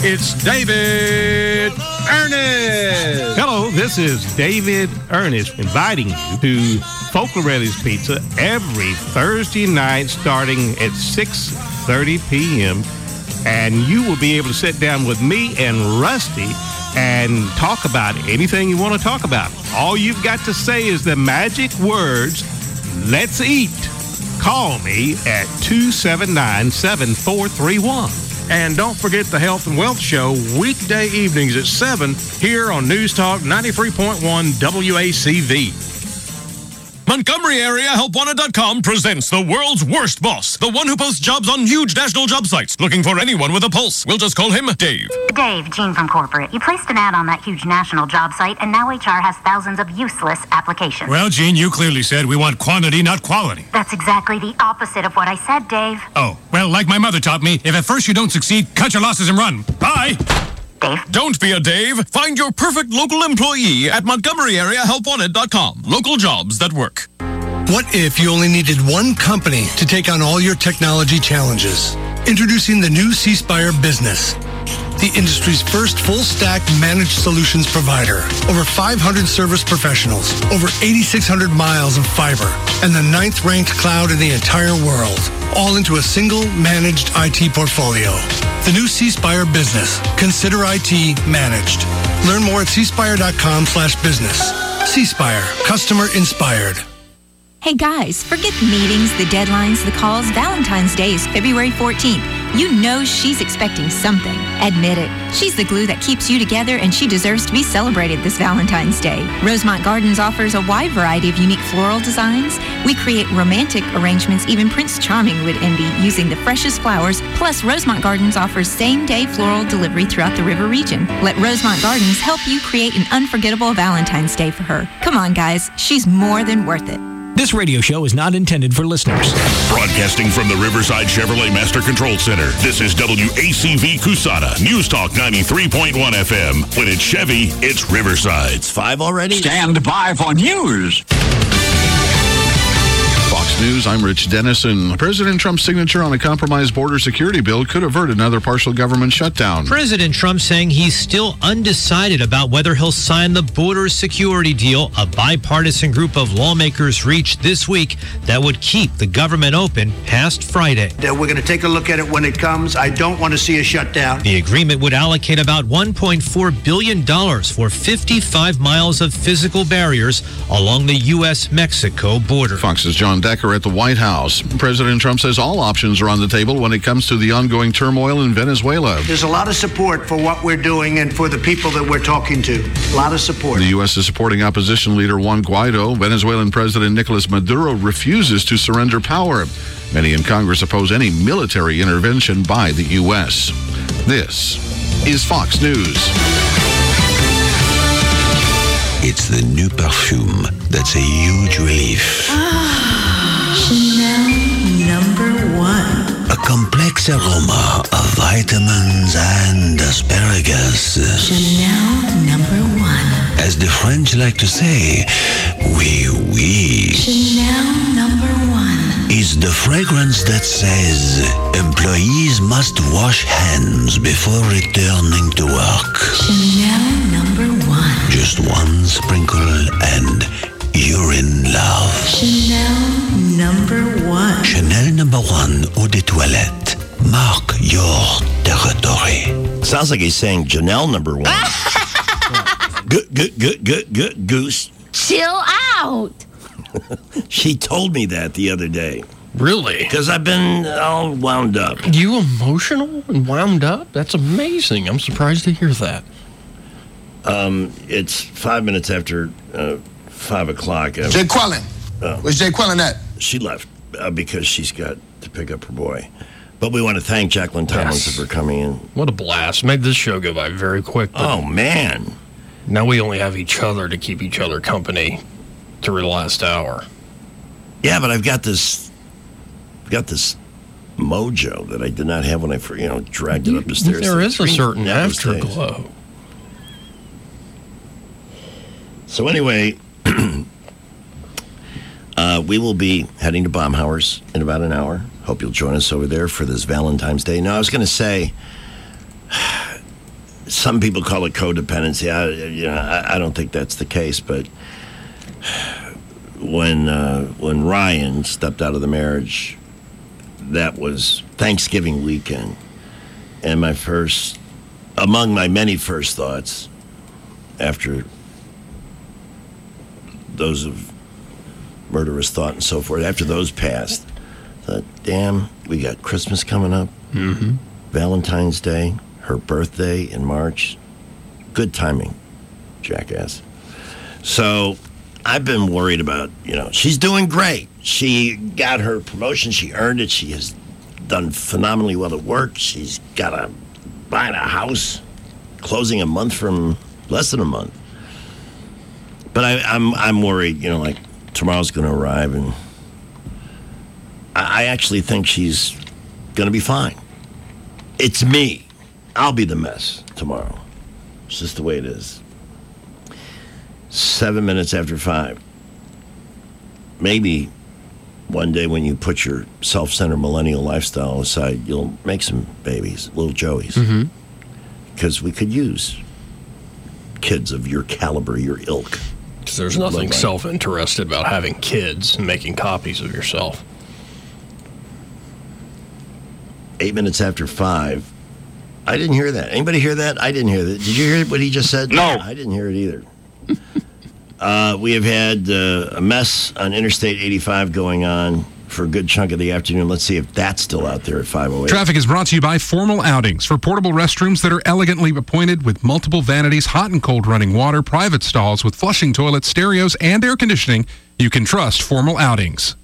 it's David Ernest. Hello, this is David Ernest inviting you to Folklorelli's Pizza every Thursday night starting at 6:30 p.m. And you will be able to sit down with me and Rusty and talk about anything you want to talk about. All you've got to say is the magic words, "Let's eat." Call me at 279-7431. And don't forget the Health and Wealth Show weekday evenings at 7 here on News Talk 93.1 WACV. Montgomery Area HelpWanted.com presents the world's worst boss, the one who posts jobs on huge national job sites, looking for anyone with a pulse. We'll just call him Dave. Dave, Gene from corporate. You placed an ad on that huge national job site, and now HR has thousands of useless applications. Well, Gene, you clearly said we want quantity, not quality. That's exactly the opposite of what I said, Dave. Oh, well, like my mother taught me, if at first you don't succeed, cut your losses and run. Bye! Dave? Don't be a Dave. Find your perfect local employee at MontgomeryAreaHelpWanted.com. Local jobs that work. What if you only needed one company to take on all your technology challenges? Introducing the new C-Spire Business, the industry's first full-stack managed solutions provider. Over 500 service professionals, over 8,600 miles of fiber, and the 9th-ranked cloud in the entire world, all into a single managed IT portfolio. The new C-Spire Business. Consider IT managed. Learn more at cspire.com/business. C-Spire. Customer inspired. Hey guys, forget the meetings, the deadlines, the calls. Valentine's Day is February 14th. You know she's expecting something. Admit it. She's the glue that keeps you together, and she deserves to be celebrated this Valentine's Day. Rosemont Gardens offers a wide variety of unique floral designs. We create romantic arrangements even Prince Charming would envy using the freshest flowers. Plus, Rosemont Gardens offers same-day floral delivery throughout the river region. Let Rosemont Gardens help you create an unforgettable Valentine's Day for her. Come on, guys. She's more than worth it. This radio show is not intended for listeners. Broadcasting from the Riverside Chevrolet Master Control Center, this is WACV Cusana, News Talk 93.1 FM. When it's Chevy, it's Riverside. It's 5 already? Stand by for news. Fox News, I'm Rich Dennison. President Trump's signature on a compromised border security bill could avert another partial government shutdown. President Trump saying he's still undecided about whether he'll sign the border security deal a bipartisan group of lawmakers reached this week that would keep the government open past Friday. We're going to take a look at it when it comes. I don't want to see a shutdown. The agreement would allocate about $1.4 billion for 55 miles of physical barriers along the U.S.-Mexico border. Fox's John Decker at the White House. President Trump says all options are on the table when it comes to the ongoing turmoil in Venezuela. There's a lot of support for what we're doing and for the people that we're talking to. A lot of support. The U.S. is supporting opposition leader Juan Guaido. Venezuelan President Nicolas Maduro refuses to surrender power. Many in Congress oppose any military intervention by the U.S. This is Fox News. It's the new perfume that's a huge relief. Chanel #1. A complex aroma of vitamins and asparagus. Chanel #1. As the French like to say, oui, oui. Chanel #1. Is the fragrance that says employees must wash hands before returning to work. Chanel #1. Just one sprinkle and you're in love. Chanel #1. Chanel #1 Eau de Toilette. Mark your territory. Sounds like he's saying Janelle #1. Good, goose. Chill out. She told me that the other day. Really? Because I've been all wound up. You emotional and wound up? That's amazing. I'm surprised to hear that. It's 5 minutes after 5 o'clock. Jay Quellen. Where's Jay Quellen at? She left because she's got to pick up her boy. But we want to thank Jacqueline Tomlinson for coming in. What a blast. Made this show go by very quick. Oh, man. Now we only have each other to keep each other company through the last hour. Yeah, but I've got this mojo that I did not have when I dragged it up the stairs. There is a certain afterglow. So anyway, we will be heading to Baumhauer's in about an hour. Hope you'll join us over there for this Valentine's Day. Now, I was going to say, some people call it codependency. I don't think that's the case, but when Ryan stepped out of the marriage, that was Thanksgiving weekend, and among my many first thoughts after those of murderous thought and so forth, after those passed, I thought, damn, we got Christmas coming up, Valentine's Day, her birthday in March. Good timing, jackass. So I've been worried about, she's doing great. She got her promotion. She earned it. She has done phenomenally well at work. She's buying a house, closing a month from less than a month. But I'm worried, like tomorrow's going to arrive, and I actually think she's going to be fine. It's me. I'll be the mess tomorrow. It's just the way it is. 7 minutes after 5. Maybe one day when you put your self-centered millennial lifestyle aside, you'll make some babies, little Joeys. Because we could use kids of your caliber, your ilk. Because there's nothing self-interested about having kids and making copies of yourself. 8 minutes after 5. I didn't hear that. Anybody hear that? I didn't hear that. Did you hear what he just said? No. I didn't hear it either. We have had a mess on Interstate 85 going on for a good chunk of the afternoon. Let's see if that's still out there at 5:08. Traffic is brought to you by Formal Outings. For portable restrooms that are elegantly appointed with multiple vanities, hot and cold running water, private stalls with flushing toilets, stereos, and air conditioning, you can trust Formal Outings.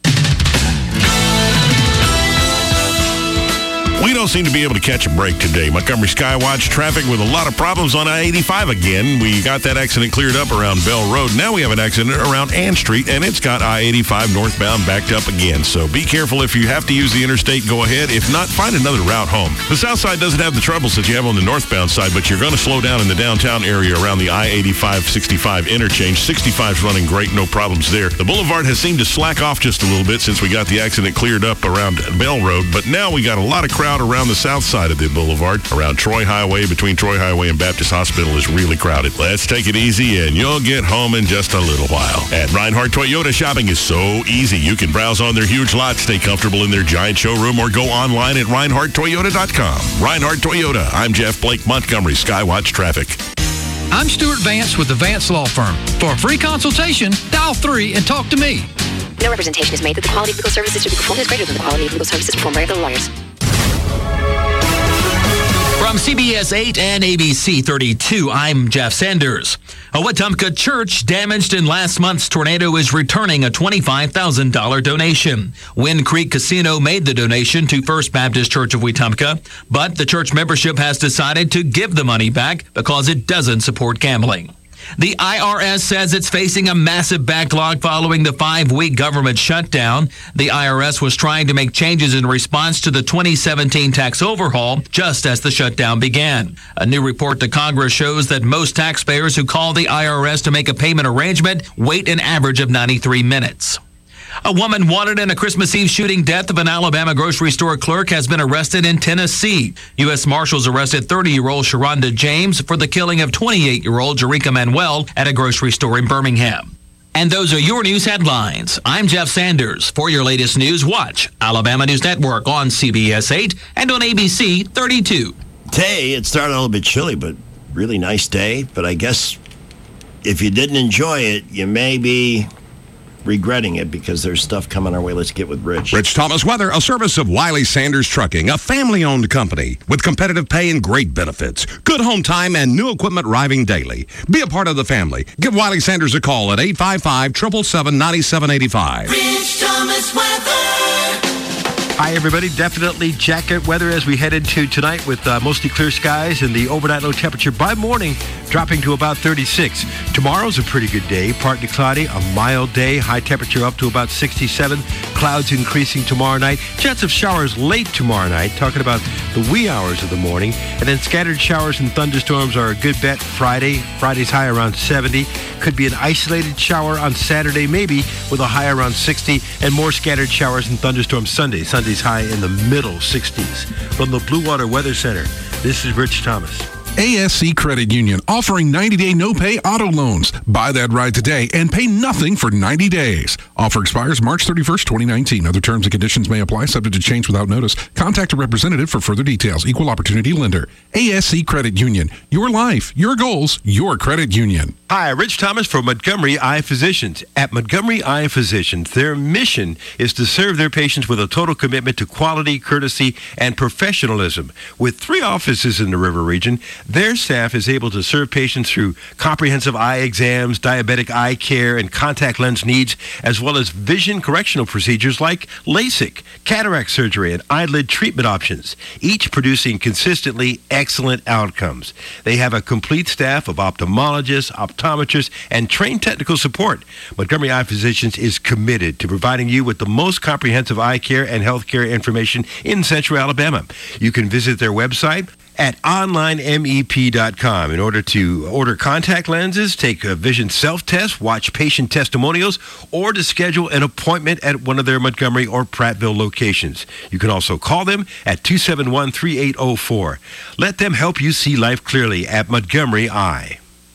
We don't seem to be able to catch a break today. Montgomery Skywatch traffic with a lot of problems on I-85 again. We got that accident cleared up around Bell Road. Now we have an accident around Ann Street, and it's got I-85 northbound backed up again. So be careful if you have to use the interstate, go ahead. If not, find another route home. The south side doesn't have the troubles that you have on the northbound side, but you're going to slow down in the downtown area around the I-85-65 interchange. 65's running great, no problems there. The boulevard has seemed to slack off just a little bit since we got the accident cleared up around Bell Road, but now we got a lot of crowd around the south side of the boulevard. Around Troy Highway, between Troy Highway and Baptist Hospital is really crowded. Let's take it easy and you'll get home in just a little while. At Reinhardt Toyota, shopping is so easy. You can browse on their huge lot, stay comfortable in their giant showroom, or go online at ReinhardtToyota.com. Reinhardt Toyota. I'm Jeff Blake, Montgomery Skywatch Traffic. I'm Stuart Vance with the Vance Law Firm. For a free consultation, dial 3 and talk to me. No representation is made that the quality of legal services to be performed is greater than the quality of legal services performed by other lawyers. From CBS 8 and ABC 32, I'm Jeff Sanders. A Wetumpka church damaged in last month's tornado is returning a $25,000 donation. Wind Creek Casino made the donation to First Baptist Church of Wetumpka, but the church membership has decided to give the money back because it doesn't support gambling. The IRS says it's facing a massive backlog following the 5-week government shutdown. The IRS was trying to make changes in response to the 2017 tax overhaul just as the shutdown began. A new report to Congress shows that most taxpayers who call the IRS to make a payment arrangement wait an average of 93 minutes. A woman wanted in a Christmas Eve shooting death of an Alabama grocery store clerk has been arrested in Tennessee. U.S. Marshals arrested 30-year-old Sharonda James for the killing of 28-year-old Jerrica Manuel at a grocery store in Birmingham. And those are your news headlines. I'm Jeff Sanders. For your latest news, watch Alabama News Network on CBS 8 and on ABC 32. Today, it started a little bit chilly, but really nice day. But I guess if you didn't enjoy it, you may be regretting it because there's stuff coming our way. Let's get with Rich. Rich Thomas Weather, a service of Wiley Sanders Trucking, a family-owned company with competitive pay and great benefits, good home time, and new equipment arriving daily. Be a part of the family. Give Wiley Sanders a call at 855-777-9785. Rich Thomas Weather. Hi, everybody. Definitely jacket weather as we head into tonight with mostly clear skies and the overnight low temperature by morning dropping to about 36. Tomorrow's a pretty good day. Partly cloudy, a mild day. High temperature up to about 67. Clouds increasing tomorrow night. Chance of showers late tomorrow night. Talking about the wee hours of the morning. And then scattered showers and thunderstorms are a good bet Friday. Friday's high around 70. Could be an isolated shower on Saturday maybe with a high around 60. And more scattered showers and thunderstorms Sunday. Sunday's high in the middle 60s. From the Blue Water Weather Center, this is Rich Thomas. ASC Credit Union, offering 90-day no-pay auto loans. Buy that ride today and pay nothing for 90 days. Offer expires March 31st, 2019. Other terms and conditions may apply, subject to change without notice. Contact a representative for further details. Equal opportunity lender. ASC Credit Union. Your life, your goals, your credit union. Hi, Rich Thomas from Montgomery Eye Physicians. At Montgomery Eye Physicians, their mission is to serve their patients with a total commitment to quality, courtesy, and professionalism. With 3 offices in the River region, their staff is able to serve patients through comprehensive eye exams, diabetic eye care, and contact lens needs, as well as vision correctional procedures like LASIK, cataract surgery, and eyelid treatment options, each producing consistently excellent outcomes. They have a complete staff of ophthalmologists, optometrists, and trained technical support. Montgomery Eye Physicians is committed to providing you with the most comprehensive eye care and health care information in Central Alabama. You can visit their website at onlinemep.com in order to order contact lenses, take a vision self-test, watch patient testimonials, or to schedule an appointment at one of their Montgomery or Prattville locations. You can also call them at 271-3804. Let them help you see life clearly at Montgomery Eye.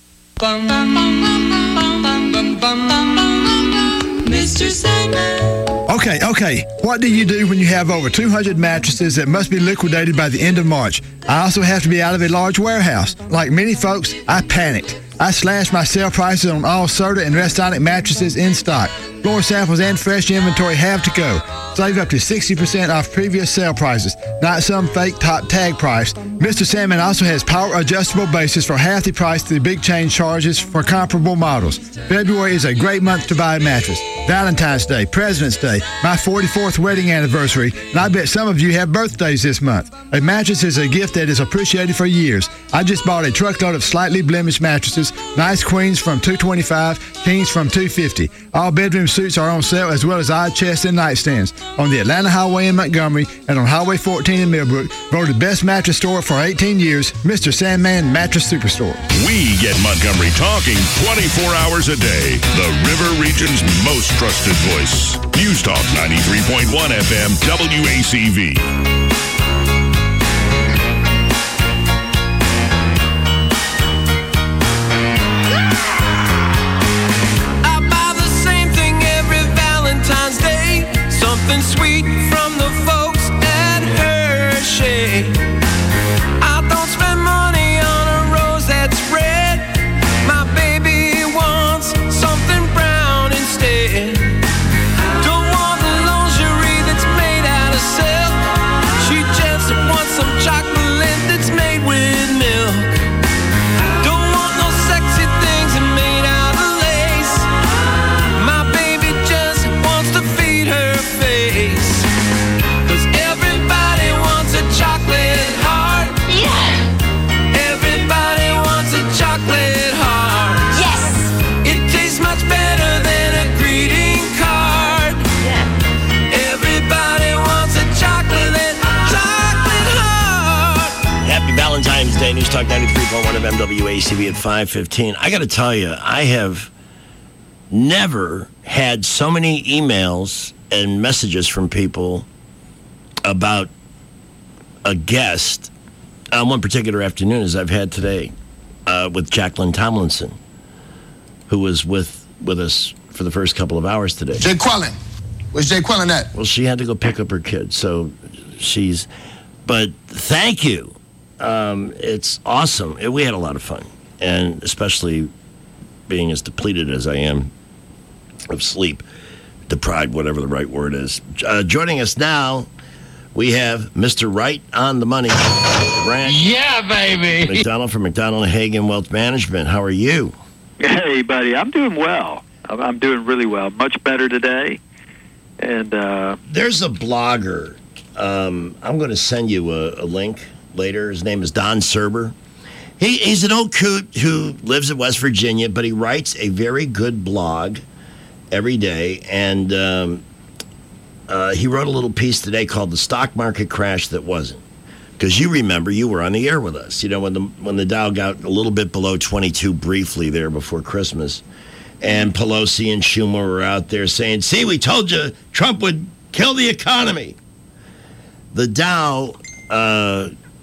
Mr. Sandman. Okay. What do you do when you have over 200 mattresses that must be liquidated by the end of March? I also have to be out of a large warehouse. Like many folks, I panicked. I slashed my sale prices on all Serta and Restonic mattresses in stock. Floor samples and fresh inventory have to go. Save up to 60% off previous sale prices, not some fake top tag price. Mr. Sandman also has power adjustable bases for half the price of the big chain charges for comparable models. February is a great month to buy a mattress. Valentine's Day, President's Day, my 44th wedding anniversary, and I bet some of you have birthdays this month. A mattress is a gift that is appreciated for years. I just bought a truckload of slightly blemished mattresses, nice queens from $225, kings from $250. All bedroom suites are on sale, as well as odd chests and nightstands on the Atlanta Highway in Montgomery and on Highway 14 in Millbrook. Voted best mattress store for 18 years, Mr. Sandman Mattress Superstore. We get Montgomery talking 24 hours a day. The River Region's most trusted voice. News Talk 93.1 FM WACV. Something sweet from the folks at Hershey. I don't spend money on a rose that's red. My baby wants something brown instead. Don't want the lingerie that's made out of silk. She just wants some chocolate that's made with milk. Don't want no sexy things that made out of lace. My baby just wants to feed her face. 'Cause everybody wants a chocolate heart. Yeah. Everybody wants a chocolate heart. Yes. It tastes much better than a greeting card. Yeah. Everybody wants a chocolate heart. Happy Valentine's Day. News Talk 93.1 of MWACV at 5:15. I got to tell you, I have never had so many emails and messages from people about a guest on one particular afternoon as I've had today with Jacqueline Tomlinson, who was with us for the first couple of hours today. Jay Quellen. Where's Jay Quellen at? Well, she had to go pick up her kid, so but thank you. It's awesome. We had a lot of fun, and especially being as depleted as I am of sleep, deprived, whatever the right word is. Joining us now, we have Mr. Right on the Money. Grant. Yeah, baby. McDonald from McDonald Hagen Wealth Management. How are you? Hey, buddy. I'm doing well. I'm doing really well. Much better today. And there's a blogger. I'm going to send you a link later. His name is Don Serber. He's an old coot who lives in West Virginia, but he writes a very good blog every day, and he wrote a little piece today called "The Stock Market Crash That Wasn't," because you remember you were on the air with us. You know, when the Dow got a little bit below 22 briefly there before Christmas, and Pelosi and Schumer were out there saying, "See, we told you Trump would kill the economy." The Dow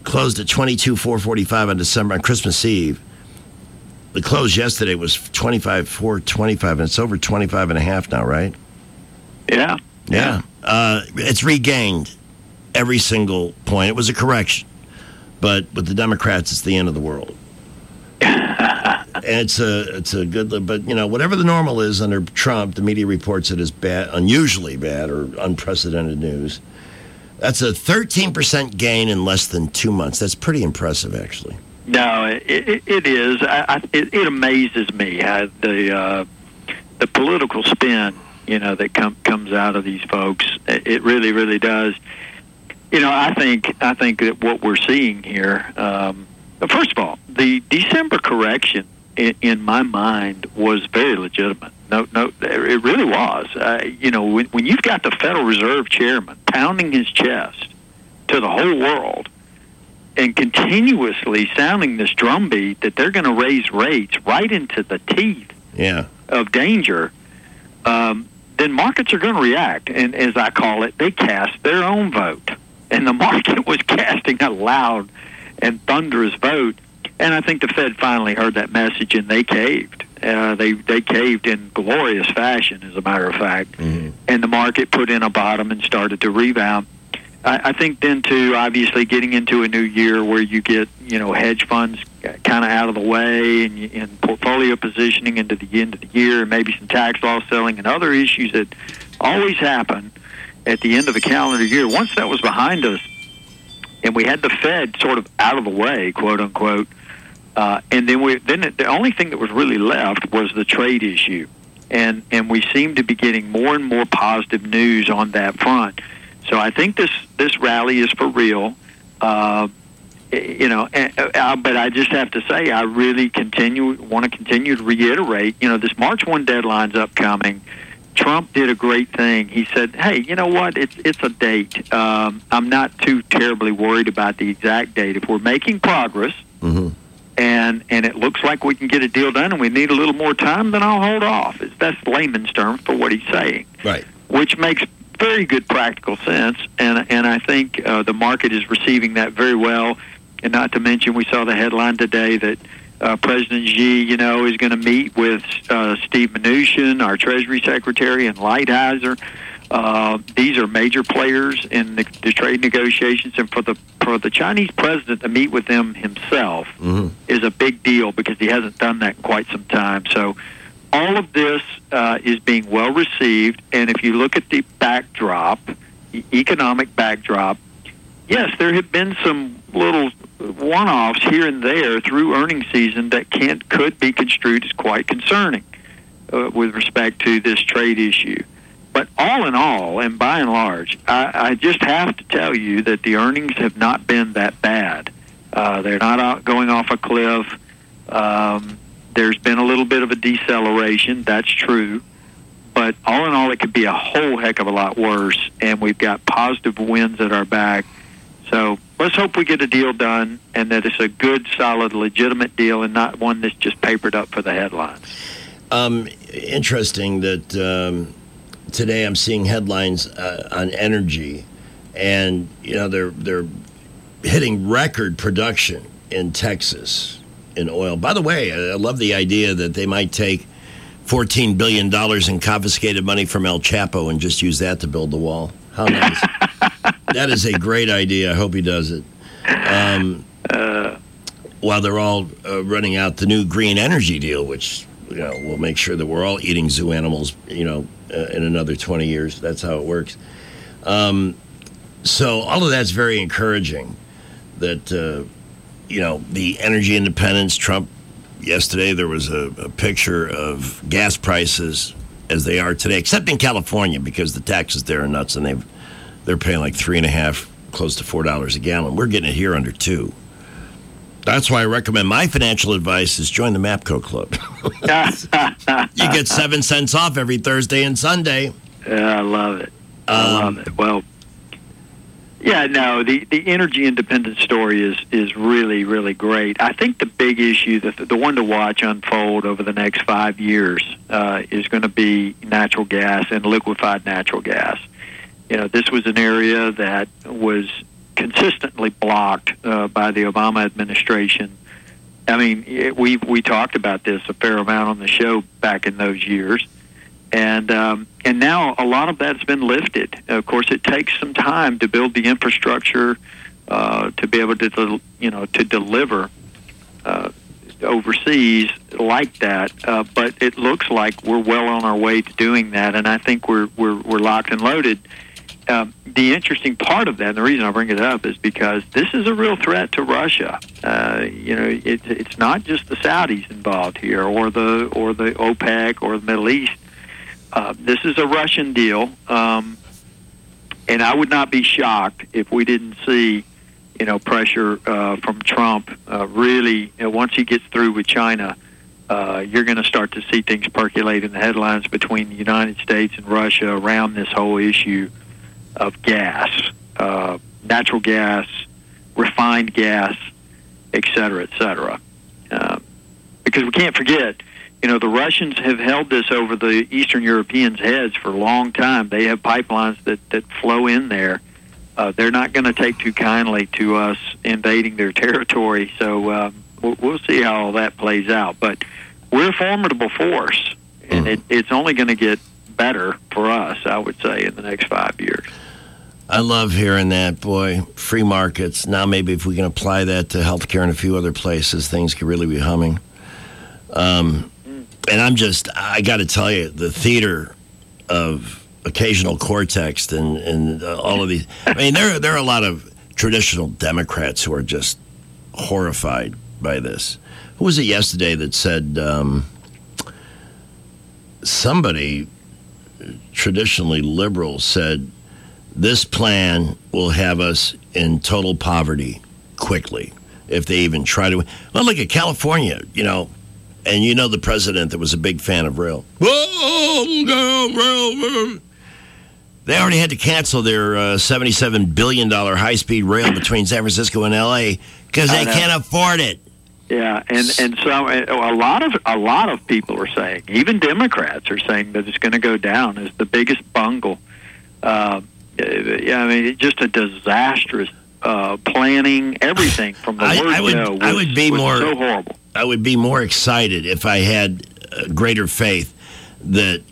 closed at 22,445 on Christmas Eve. The close yesterday was 25,425, and it's over 25.5 now, right? Yeah. Yeah. It's regained every single point. It was a correction, but with the Democrats, it's the end of the world. And it's a good, but whatever the normal is under Trump, the media reports it as bad, unusually bad, or unprecedented news. That's a 13% gain in less than 2 months. That's pretty impressive, actually. No, it is. It amazes me how the political spin, that comes out of these folks. It really, really does. I think that what we're seeing here. First of all, the December correction, in my mind, was very legitimate. No, it really was. When you've got the Federal Reserve Chairman pounding his chest to the whole world and continuously sounding this drumbeat that they're going to raise rates right into the teeth of danger, then markets are going to react. And as I call it, they cast their own vote. And the market was casting a loud and thunderous vote. And I think the Fed finally heard that message, and they caved. They caved in glorious fashion, as a matter of fact. Mm-hmm. And the market put in a bottom and started to rebound. I think then, too, obviously getting into a new year where you get, hedge funds kind of out of the way and portfolio positioning into the end of the year, and maybe some tax loss selling and other issues that always happen at the end of a calendar year. Once that was behind us and we had the Fed sort of out of the way, quote unquote, and then the only thing that was really left was the trade issue. And we seem to be getting more and more positive news on that front. So I think this rally is for real, but I just have to say I really want to continue to reiterate. This March 1 deadline's upcoming. Trump did a great thing. He said, "Hey, you know what? It's a date. I'm not too terribly worried about the exact date. If we're making progress, and it looks like we can get a deal done, and we need a little more time, then I'll hold off." That's layman's terms for what he's saying, right? Which makes very good practical sense, and I think the market is receiving that very well. And not to mention, we saw the headline today that President Xi, is going to meet with Steve Mnuchin, our Treasury Secretary, and Lighthizer. These are major players in the trade negotiations, and for the Chinese president to meet with them himself is a big deal because he hasn't done that in quite some time. So all of this is being well received, and if you look at the backdrop, the economic backdrop, yes, there have been some little one-offs here and there through earnings season that could be construed as quite concerning with respect to this trade issue. But all in all, and by and large, I just have to tell you that the earnings have not been that bad. They're not going off a cliff. There's been a little bit of a deceleration, that's true. But all in all, it could be a whole heck of a lot worse, and we've got positive winds at our back. So let's hope we get a deal done and that it's a good, solid, legitimate deal and not one that's just papered up for the headlines. Interesting that today I'm seeing headlines on energy, and they're hitting record production in Texas in oil. By the way, I love the idea that they might take $14 billion in confiscated money from El Chapo and just use that to build the wall. How nice. That is a great idea. I hope he does it. While they're all running out the new green energy deal, which will make sure that we're all eating zoo animals, in another 20 years. That's how it works. So all of that's very encouraging that, the energy independence. Trump, yesterday there was a picture of gas prices as they are today, except in California because the taxes there are nuts and they're paying like $3.50, close to $4 a gallon. We're getting it here under $2. That's why I recommend my financial advice is join the MAPCO Club. You get 7 cents off every Thursday and Sunday. I love it. I love it. Well, yeah, no, the energy independence story is really, really great. I think the big issue, the one to watch unfold over the next 5 years is going to be natural gas and liquefied natural gas. This was an area that was consistently blocked by the Obama administration. I mean, we talked about this a fair amount on the show back in those years, and now a lot of that's been lifted. Of course, it takes some time to build the infrastructure to be able to to deliver overseas like that. But it looks like we're well on our way to doing that, and I think we're locked and loaded. The interesting part of that, and the reason I bring it up, is because this is a real threat to Russia. It's not just the Saudis involved here, or the OPEC, or the Middle East. This is a Russian deal, and I would not be shocked if we didn't see, pressure from Trump. Really, once he gets through with China, you're going to start to see things percolate in the headlines between the United States and Russia around this whole issue of gas, natural gas, refined gas, et cetera, et cetera. Because we can't forget, the Russians have held this over the Eastern Europeans' heads for a long time. They have pipelines that flow in there. They're not going to take too kindly to us invading their territory, so we'll see how all that plays out. But we're a formidable force, and it's only going to get better for us, I would say, in the next 5 years. I love hearing that, boy. Free markets. Now maybe if we can apply that to healthcare and a few other places, things could really be humming. And I got to tell you, the theater of occasional cortex and all of these. I mean, there are a lot of traditional Democrats who are just horrified by this. Who was it yesterday that said somebody traditionally liberal said this plan will have us in total poverty quickly if they even try to. Well, look at California, and the president that was a big fan of rail. They already had to cancel their $77 billion high-speed rail between San Francisco and L.A. because they can't afford it. Yeah, and so a lot of people are saying, even Democrats are saying that it's going to go down as the biggest bungle. Just a disastrous planning, everything from the word go was so horrible. I would be more excited if I had greater faith that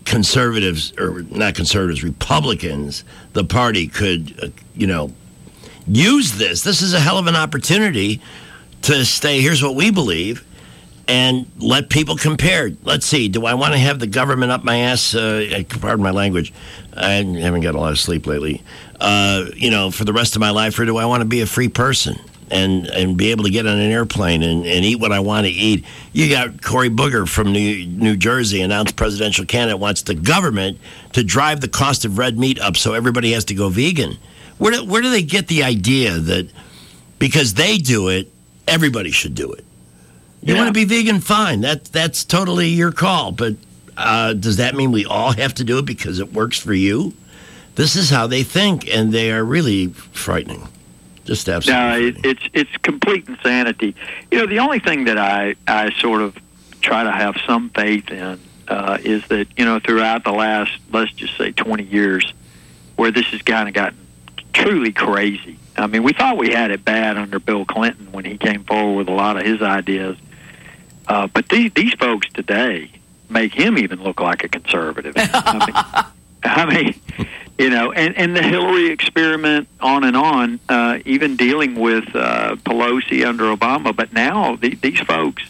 Republicans, the party could, use this. This is a hell of an opportunity to say, here's what we believe, and let people compare. Let's see, do I want to have the government up my ass? Pardon my language. I haven't got a lot of sleep lately. For the rest of my life, or do I want to be a free person and be able to get on an airplane and eat what I want to eat? You got Cory Booker from New Jersey, announced presidential candidate, wants the government to drive the cost of red meat up so everybody has to go vegan. Where do they get the idea that because they do it, everybody should do it? You want to be vegan, fine. That's totally your call. But does that mean we all have to do it because it works for you? This is how they think, and they are really frightening. Just absolutely. No, it's complete insanity. The only thing that I sort of try to have some faith in is that throughout the last, let's just say, 20 years, where this has kind of gotten truly crazy. I mean, we thought we had it bad under Bill Clinton when he came forward with a lot of his ideas. But these folks today make him even look like a conservative. I mean, and the Hillary experiment, on and on, even dealing with Pelosi under Obama. But now these folks,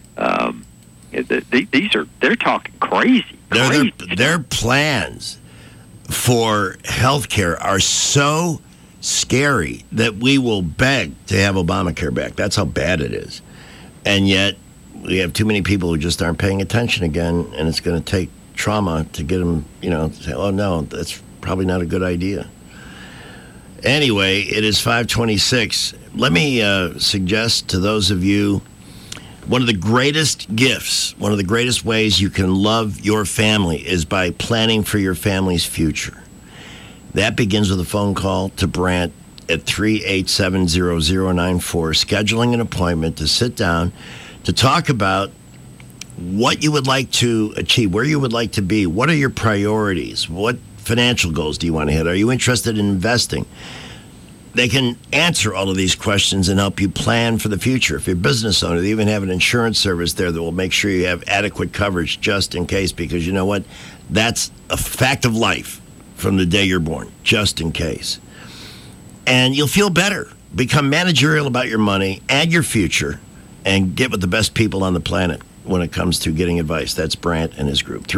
they're talking crazy. Their plans for health care are so scary that we will beg to have Obamacare back. That's how bad it is. And yet we have too many people who just aren't paying attention again, and it's going to take trauma to get them, to say, oh, no, that's probably not a good idea. Anyway, it is 5:26. Let me suggest to those of you, one of the greatest gifts, one of the greatest ways you can love your family is by planning for your family's future. That begins with a phone call to Brant at 387-0094, scheduling an appointment to sit down to talk about what you would like to achieve, where you would like to be, what are your priorities, what financial goals do you want to hit, are you interested in investing? They can answer all of these questions and help you plan for the future. If you're a business owner, they even have an insurance service there that will make sure you have adequate coverage just in case, because you know what? That's a fact of life from the day you're born, just in case. And you'll feel better. Become managerial about your money and your future and get with the best people on the planet when it comes to getting advice. That's Brandt and his group.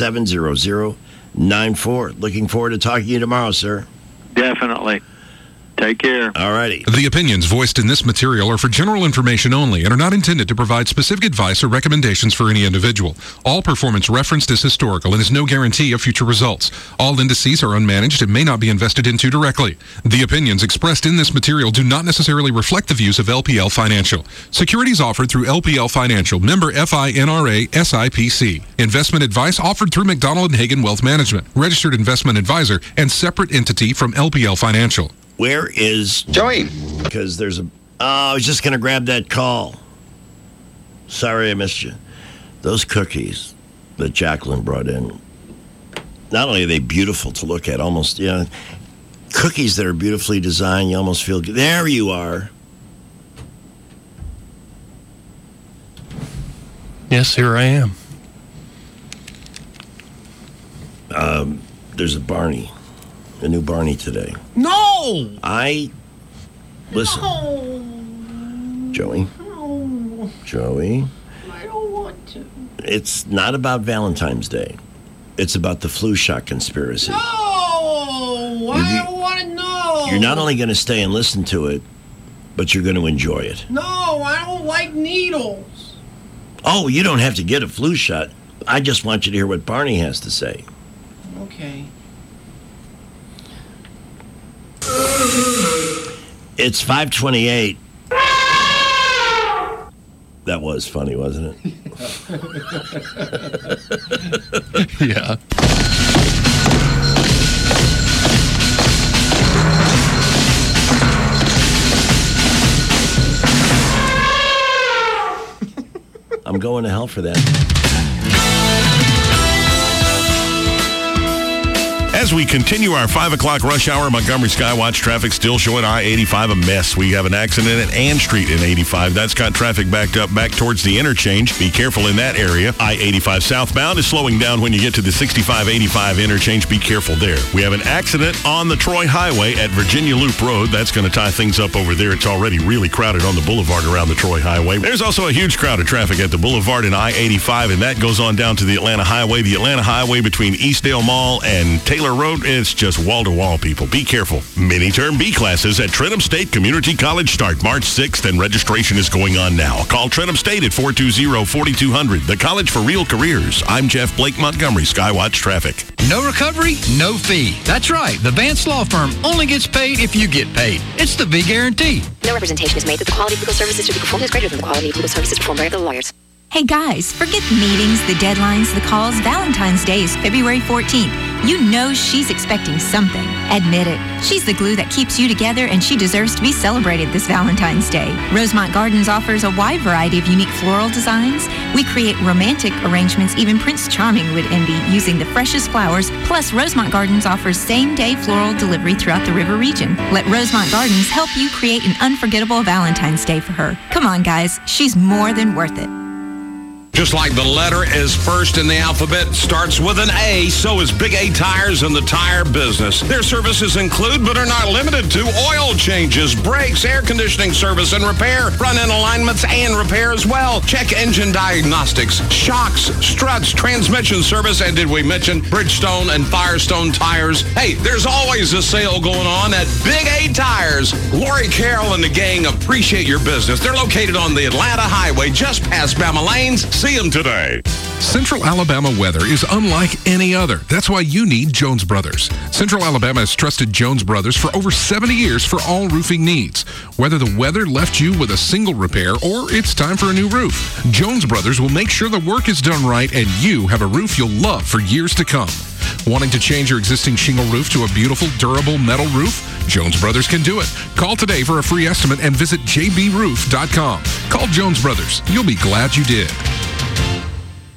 387-0094. Looking forward to talking to you tomorrow, sir. Definitely. Take care. All righty. The opinions voiced in this material are for general information only and are not intended to provide specific advice or recommendations for any individual. All performance referenced is historical and is no guarantee of future results. All indices are unmanaged and may not be invested into directly. The opinions expressed in this material do not necessarily reflect the views of LPL Financial. Securities offered through LPL Financial, member FINRA SIPC. Investment advice offered through McDonald & Hagen Wealth Management, registered investment advisor, and separate entity from LPL Financial. Where is Joey? Because there's I was just going to grab that call. Sorry I missed you. Those cookies that Jacqueline brought in, not only are they beautiful to look at, almost, cookies that are beautifully designed, you almost feel good. There you are. Yes, here I am. There's a new Barney today. No! Listen. No. Joey. No. Joey. I don't want to. It's not about Valentine's Day. It's about the flu shot conspiracy. No! I don't want to know. You're not only going to stay and listen to it, but you're going to enjoy it. No, I don't like needles. Oh, you don't have to get a flu shot. I just want you to hear what Barney has to say. Okay. It's 5:28. That was funny, wasn't it? Yeah. I'm going to hell for that. As we continue our 5 o'clock rush hour, Montgomery Skywatch traffic still showing I-85 a mess. We have an accident at Ann Street in 85. That's got traffic backed up back towards the interchange. Be careful in that area. I-85 southbound is slowing down when you get to the 65-85 interchange. Be careful there. We have an accident on the Troy Highway at Virginia Loop Road. That's going to tie things up over there. It's already really crowded on the boulevard around the Troy Highway. There's also a huge crowd of traffic at the boulevard in I-85, and that goes on down to the Atlanta Highway. The Atlanta Highway between Eastdale Mall and Taylor Road, it's just wall-to-wall, people. Be careful. Mini-term B classes at Trenton State Community College start March 6th, and registration is going on now. Call Trenton State at 420-4200. The College for Real Careers. I'm Jeff Blake, Montgomery Skywatch Traffic. No recovery, no fee. That's right. The Vance Law Firm only gets paid if you get paid. It's the V Guarantee. No representation is made that the quality of legal services to be performed is greater than the quality of legal services performed by other lawyers. Hey guys, forget the meetings, the deadlines, the calls. Valentine's Day is February 14th. You know she's expecting something. Admit it. She's the glue that keeps you together, and she deserves to be celebrated this Valentine's Day. Rosemont Gardens offers a wide variety of unique floral designs. We create romantic arrangements even Prince Charming would envy using the freshest flowers. Plus, Rosemont Gardens offers same-day floral delivery throughout the river region. Let Rosemont Gardens help you create an unforgettable Valentine's Day for her. Come on, guys. She's more than worth it. Just like the letter is first in the alphabet, starts with an A, so is Big A Tires in the tire business. Their services include, but are not limited to, oil changes, brakes, air conditioning service and repair, front-end alignments and repair as well. Check engine diagnostics, shocks, struts, transmission service, and did we mention Bridgestone and Firestone tires? Hey, there's always a sale going on at Big A Tires. Lori Carroll and the gang appreciate your business. They're located on the Atlanta Highway just past Bama Lanes. See them today. Central Alabama weather is unlike any other. That's why you need Jones Brothers. Central Alabama has trusted Jones Brothers for over 70 years for all roofing needs. Whether the weather left you with a single repair or it's time for a new roof, Jones Brothers will make sure the work is done right and you have a roof you'll love for years to come. Wanting to change your existing shingle roof to a beautiful, durable metal roof? Jones Brothers can do it. Call today for a free estimate and visit jbroof.com. Call Jones Brothers. You'll be glad you did.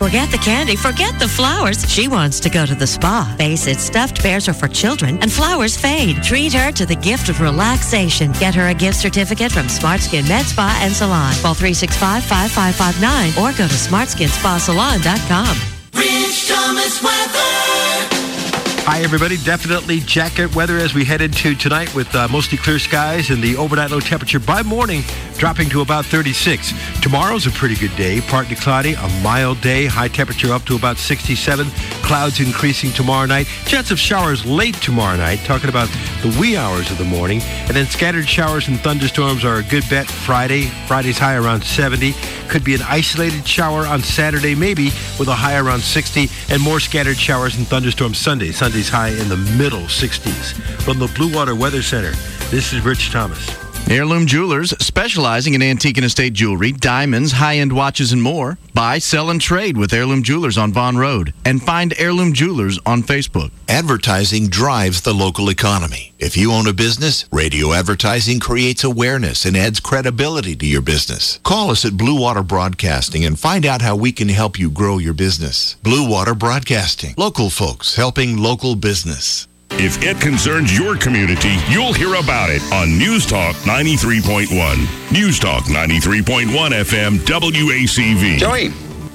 Forget the candy, forget the flowers. She wants to go to the spa. Face it, stuffed bears are for children, and flowers fade. Treat her to the gift of relaxation. Get her a gift certificate from Smart Skin Med Spa and Salon. Call 365-5559 or go to smartskinspasalon.com. Rich Thomas weather. Hi, everybody. Definitely jacket weather as we head into tonight with mostly clear skies and the overnight low temperature by morning dropping to about 36. Tomorrow's a pretty good day. Partly cloudy, a mild day. High temperature up to about 67. Clouds increasing tomorrow night. Chance of showers late tomorrow night, talking about the wee hours of the morning. And then scattered showers and thunderstorms are a good bet Friday. Friday's high around 70. Could be an isolated shower on Saturday, maybe, with a high around 60. And more scattered showers and thunderstorms Sunday. Sunday's high in the middle 60s. From the Blue Water Weather Center, this is Rich Thomas. Heirloom Jewelers, specializing in antique and estate jewelry, diamonds, high-end watches, and more. Buy, sell, and trade with Heirloom Jewelers on Vaughn Road. And find Heirloom Jewelers on Facebook. Advertising drives the local economy. If you own a business, radio advertising creates awareness and adds credibility to your business. Call us at Blue Water Broadcasting and find out how we can help you grow your business. Blue Water Broadcasting. Local folks helping local business. If it concerns your community, you'll hear about it on News Talk 93.1. News Talk 93.1 FM WACV. Joey.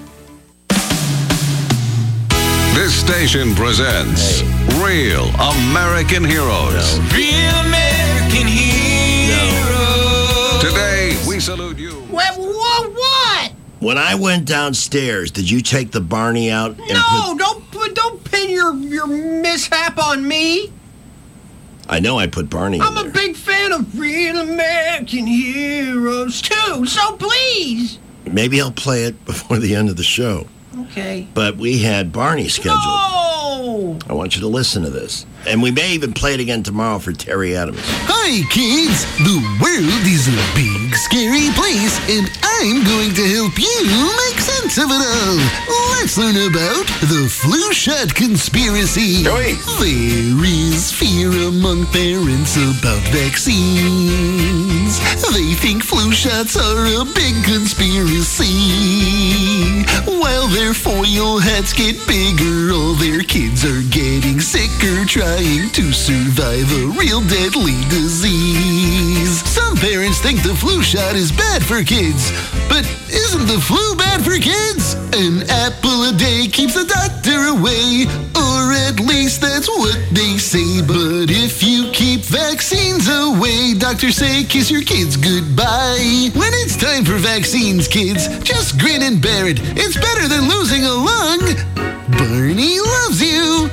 This station presents Real American Heroes. Real American heroes. Today, we salute you. What? When I went downstairs, did you take the Barney out? No, don't pin your mishap on me. I know I put Barney in I'm there. a big fan of Real American Heroes, too, so please. Maybe I'll play it before the end of the show. Okay. But we had Barney scheduled. No! I want you to listen to this. And we may even play it again tomorrow for Terry Adams. Hi, kids. The world is a big, scary place, and I'm going to help you make sense of it all. Let's learn about the flu shot conspiracy. Joey. There is fear among parents about vaccines. They think flu shots are a big conspiracy. While their foil hats get bigger, all their kids are getting sicker, trying to survive a real deadly disease. Some parents think the flu shot is bad for kids, but isn't the flu bad for kids? An apple a day keeps the doctor away, or at least that's what they say. But if you keep vaccines away, doctors say kiss your kids goodbye. When it's time for vaccines, kids, just grin and bear it. It's better than losing a lung. Barney loves you.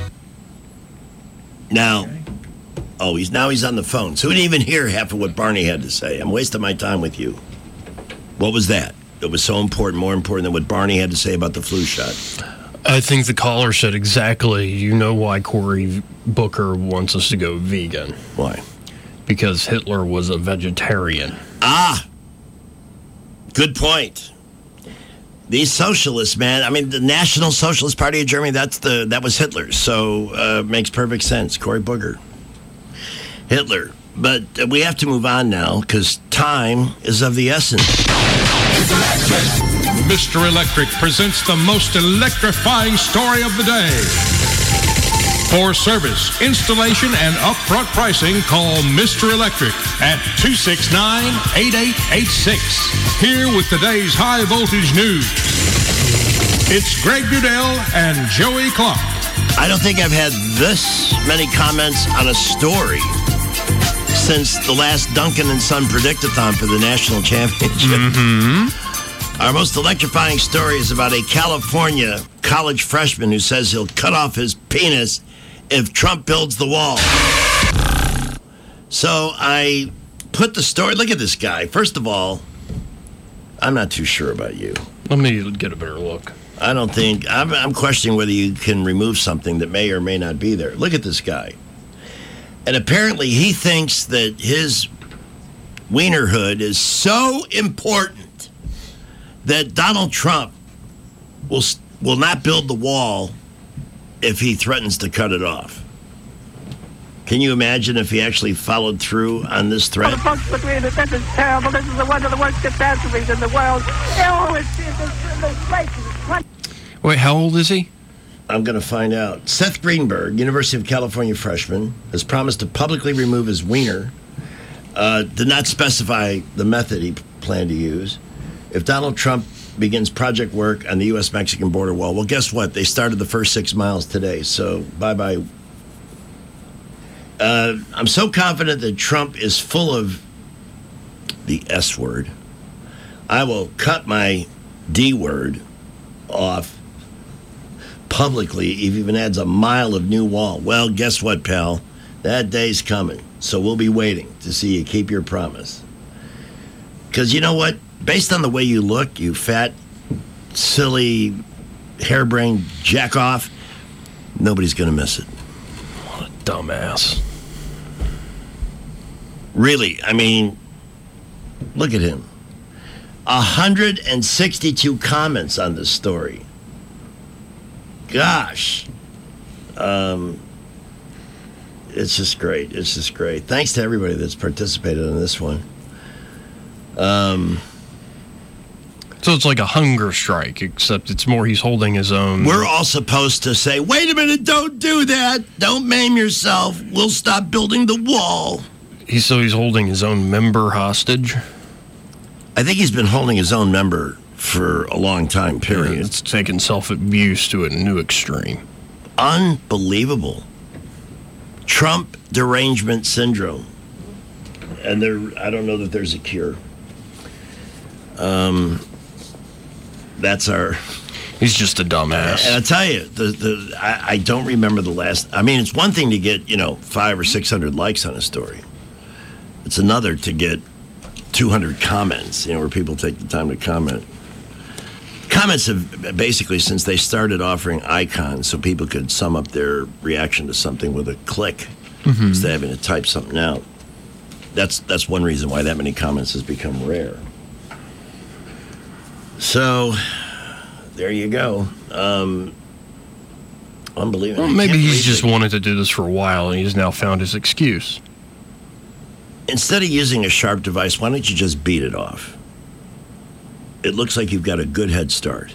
Now, he's on the phone, so we didn't even hear half of what Barney had to say. I'm wasting my time with you. What was that? It was so important, more important than what Barney had to say about the flu shot. I think the caller said exactly, you know why Cory Booker wants us to go vegan. Why? Because Hitler was a vegetarian. Ah! Good point. These socialists, man. I mean, the National Socialist Party of Germany, that was Hitler. So, makes perfect sense. Cory Booker. Hitler. But we have to move on now, because time is of the essence. Mr. Electric presents the most electrifying story of the day. For service, installation, and upfront pricing, call Mr. Electric at 269-8886. Here with today's high voltage news, it's Greg Dudell and Joey Clark. I don't think I've had this many comments on a story since the last Duncan and Son Predictathon for the national championship. Mm-hmm. Our most electrifying story is about a California college freshman who says he'll cut off his penis if Trump builds the wall. So I put the story. Look at this guy. First of all, I'm not too sure about you. Let me get a better look. I don't think... I'm questioning whether you can remove something that may or may not be there. Look at this guy. And apparently he thinks that his wienerhood is so important that Donald Trump will not build the wall if he threatens to cut it off. Can you imagine if he actually followed through on this threat? The folks between us, this is terrible. This is one of the worst catastrophes in the world. Oh, it's place. Wait, how old is he? I'm going to find out. Seth Greenberg, University of California freshman, has promised to publicly remove his wiener. Did not specify the method he planned to use. If Donald Trump begins project work on the U.S.-Mexican border wall, well, guess what? They started the first 6 miles today, so bye-bye. I'm so confident that Trump is full of the S word. I will cut my D word off publicly if he even adds a mile of new wall. Well, guess what, pal? That day's coming. So we'll be waiting to see you keep your promise. Because you know what? Based on the way you look, you fat, silly, harebrained jack-off, nobody's going to miss it. What a dumbass. Really, I mean, look at him. 162 comments on this story. Gosh. It's just great. It's just great. Thanks to everybody that's participated in this one. So it's like a hunger strike, except it's more he's holding his own. We're all supposed to say, wait a minute, don't do that. Don't maim yourself. We'll stop building the wall. He's holding his own member hostage? I think he's been holding his own member for a long time, period. Yeah, it's taken self-abuse to a new extreme. Unbelievable. Trump derangement syndrome. And I don't know that there's a cure. That's our... He's just a dumbass. And I tell you, I don't remember the last... I mean, it's one thing to get, 500 or 600 likes on a story. It's another to get 200 comments, where people take the time to comment. Comments have basically, since they started offering icons so people could sum up their reaction to something with a click instead of having to type something out. That's one reason why that many comments has become rare. So, there you go. Unbelievable. Well, maybe he's just wanted to do this for a while and he's now found his excuse. Instead of using a sharp device, why don't you just beat it off? It looks like you've got a good head start.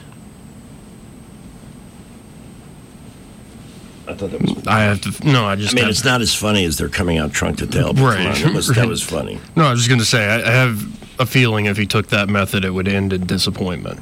I thought that was... it's not as funny as they're coming out trunk to tail. Right. That was funny. No, I was just going to say, I have a feeling if he took that method, it would end in disappointment.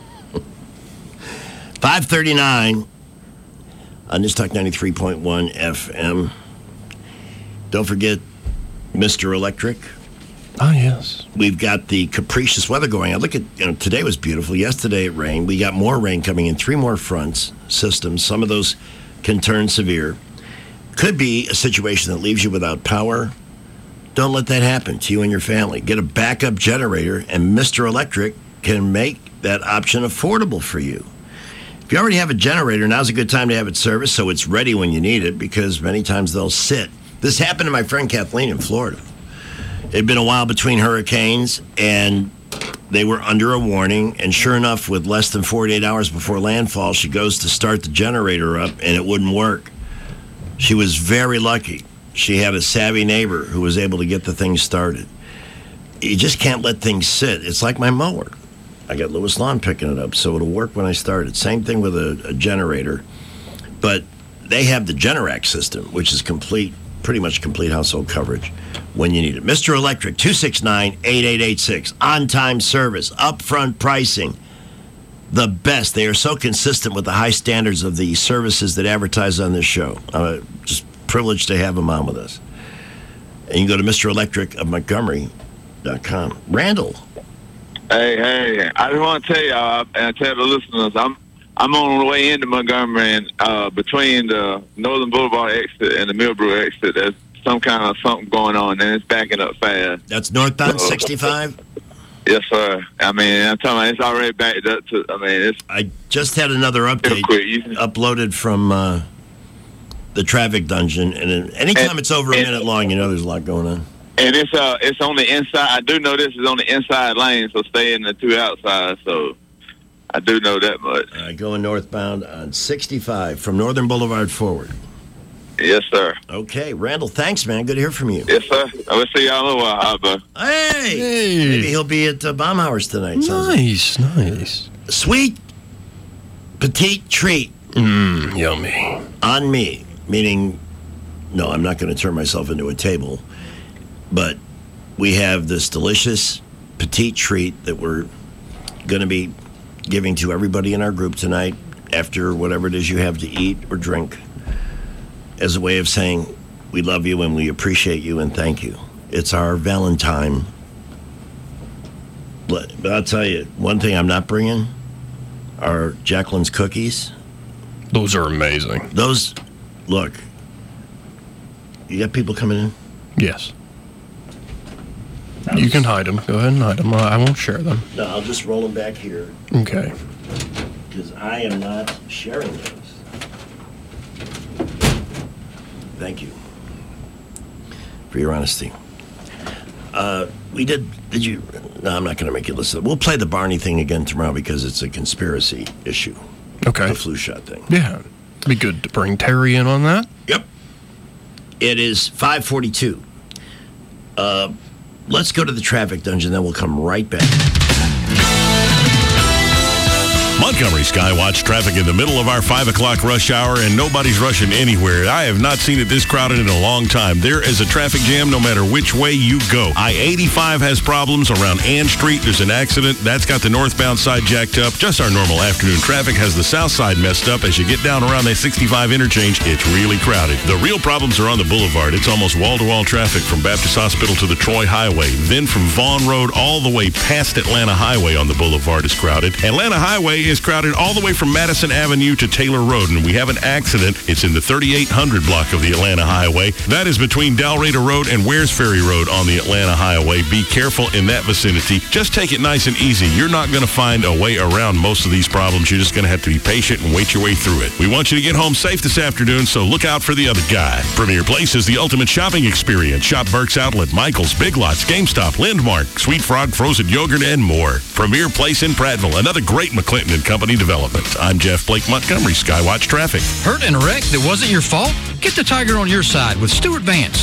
5:39 on News Talk 93.1 FM. Don't forget Mr. Electric. Oh, yes. We've got the capricious weather going on. Look at, today was beautiful. Yesterday it rained. We got more rain coming in, 3 more fronts, systems. Some of those can turn severe. Could be a situation that leaves you without power. Don't let that happen to you and your family. Get a backup generator, and Mr. Electric can make that option affordable for you. If you already have a generator, now's a good time to have it serviced so it's ready when you need it, because many times they'll sit. This happened to my friend Kathleen in Florida. It'd been a while between hurricanes, and they were under a warning. And sure enough, with less than 48 hours before landfall, she goes to start the generator up, and it wouldn't work. She was very lucky. She had a savvy neighbor who was able to get the thing started. You just can't let things sit. It's like my mower. I got Lewis Lawn picking it up, so it'll work when I start it. Same thing with a generator. But they have the Generac system, which is pretty much complete household coverage when you need it. Mr. Electric, 269-8886. On-time service, upfront pricing. The best. They are so consistent with the high standards of the services that advertise on this show. Just privileged to have them on with us. And you can go to Mr. Electric of Montgomery.com. Randall. Hey, I just want to tell y'all, and I tell the listeners, I'm on the way into Montgomery, and between the Northern Boulevard exit and the Millbrook exit, there's some kind of something going on, and it's backing up fast. That's northbound 65? Yes, sir. I mean, I'm telling you, it's already backed up to, I just had another update uploaded from the traffic dungeon, and anytime it's over a minute long, there's a lot going on. And it's on the inside. I do know this is on the inside lane, so stay in the 2 outside, so I do know that much. All right, going northbound on 65 from Northern Boulevard forward. Yes, sir. Okay, Randall, thanks, man. Good to hear from you. Yes, sir. I will see y'all in a while, bud. Hey! Maybe he'll be at Baumhauer's tonight. Nice. Sweet petite treat. Yummy. On me, meaning, no, I'm not going to turn myself into a table, but we have this delicious petite treat that we're going to be giving to everybody in our group tonight after whatever it is you have to eat or drink, as a way of saying we love you and we appreciate you and thank you. It's our Valentine. But I'll tell you, one thing I'm not bringing are Jacqueline's cookies. Those are amazing. Those, look, you got people coming in? Yes. You can hide them. Go ahead and hide them. I won't share them. No, I'll just roll them back here. Okay. Because I am not sharing those. Thank you for your honesty. Did you? No, I'm not going to make you listen. We'll play the Barney thing again tomorrow because it's a conspiracy issue. Okay. The flu shot thing. Yeah. Be good to bring Terry in on that. Yep. It is 5:42. Let's go to the traffic dungeon, then we'll come right back. Montgomery Skywatch traffic in the middle of our 5 o'clock rush hour, and nobody's rushing anywhere. I have not seen it this crowded in a long time. There is a traffic jam no matter which way you go. I-85 has problems around Ann Street. There's an accident. That's got the northbound side jacked up. Just our normal afternoon traffic has the south side messed up. As you get down around that 65 interchange, it's really crowded. The real problems are on the boulevard. It's almost wall-to-wall traffic from Baptist Hospital to the Troy Highway. Then from Vaughn Road all the way past Atlanta Highway on the boulevard is crowded. Atlanta Highway is crowded all the way from Madison Avenue to Taylor Road, and we have an accident. It's in the 3800 block of the Atlanta Highway. That is between Dalrata Road and Wares Ferry Road on the Atlanta Highway. Be careful in that vicinity. Just take it nice and easy. You're not going to find a way around most of these problems. You're just going to have to be patient and wait your way through it. We want you to get home safe this afternoon, so look out for the other guy. Premier Place is the ultimate shopping experience. Shop Burke's Outlet, Michael's, Big Lots, GameStop, Lindmark, Sweet Frog, Frozen Yogurt, and more. Premier Place in Prattville, another great McClinton & Company development. I'm Jeff Blake Montgomery, Skywatch Traffic. Hurt in a wreck that wasn't your fault? Get the Tiger on your side with Stuart Vance.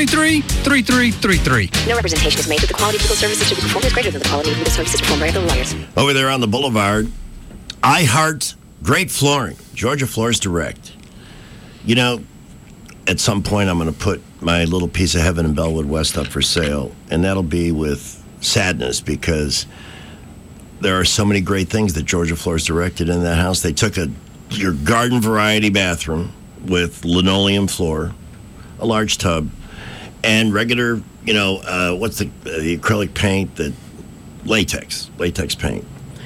333-3333. No representation is made that the quality of legal services to be performed is greater than the quality of legal services performed by other lawyers. Over there on the boulevard, I Heart Great Flooring, Georgia Floors Direct. You know, at some point I'm going to put my little piece of heaven in Bellwood West up for sale, and that'll be with sadness because there are so many great things that Georgia Floors directed in that house. They took your garden variety bathroom with linoleum floor, a large tub, and regular, what's the acrylic paint, latex paint.